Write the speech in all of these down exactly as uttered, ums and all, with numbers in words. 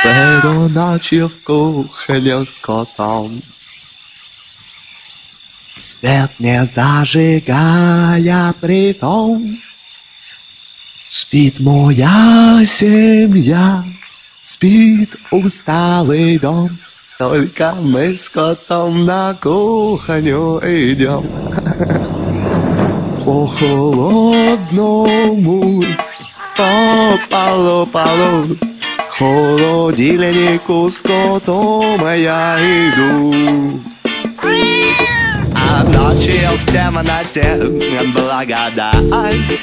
До ночи в кухне с котом, свет не зажигая притом. Спит моя семья, спит усталый дом, только мы с котом на кухню идем. По холодному, по полу-полу, к холодильнику с котом я иду. А ночью в темноте благодать,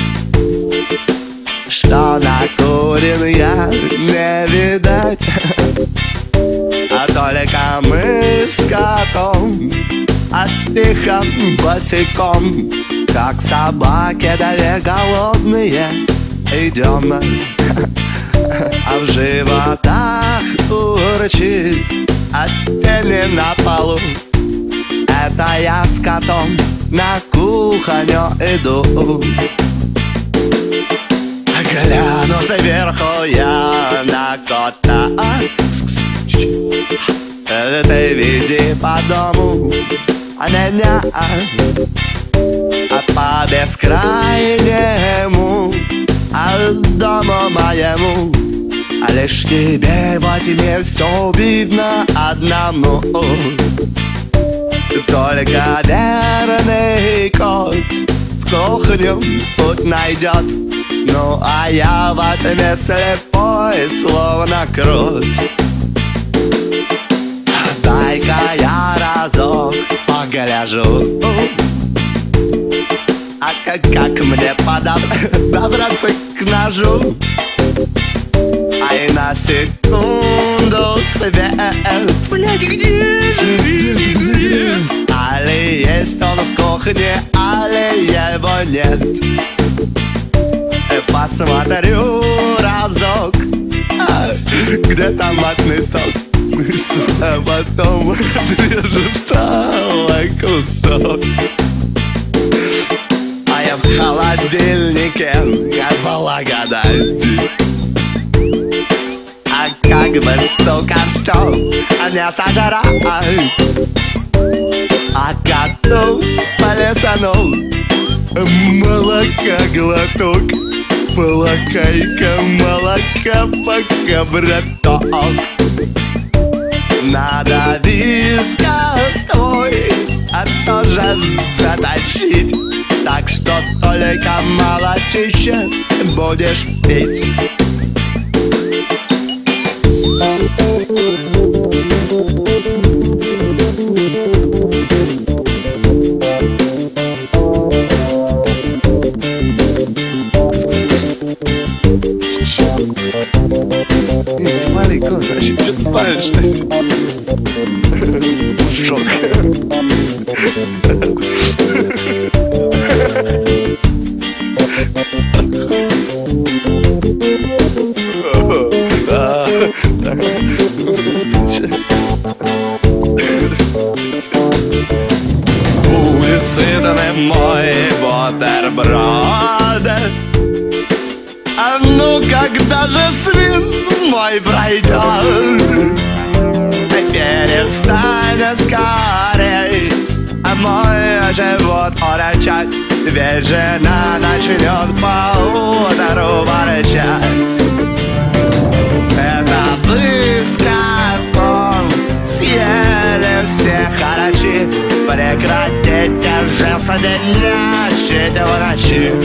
что накурен я не видать. А только мы с котом, а тихо босиком, как собаки две голодные, идем. А в животах урчит, а тени на полу. Это я с котом на кухню иду. Гляну сверху я на кота. Ты веди по дому меня, а по бескрайнему дому моему. Лишь тебе во тьме все видно одному. Только верный кот в кухню путь найдет. Ну а я в ответ слепой, словно крут. Дай-ка я разок погляжу, а как, как мне подобраться к ножу. Ай, на секунду свет. Блядь, где же? Али есть он в кухне, али его нет. Посмотрю разок, а, где томатный сок. А потом отрежу целый кусок. А я в холодильнике, как благодать. А как бы, сука, все не сожрать. А коту полесанул молока глоток. Полакайка молока, пока, браток. Надо вискас твой, а тоже заточить, так что только молочище будешь пить. Маленький, значит, что ты палишь? Мужик. Улицы мой бутерброд. А ну когда же свин мой пройдет? Перестань скорей, а мой живот урчать, ведь жена начнет поутру ворчать. Это вы с котом съели все харчи, прекратите же соединять в ночи.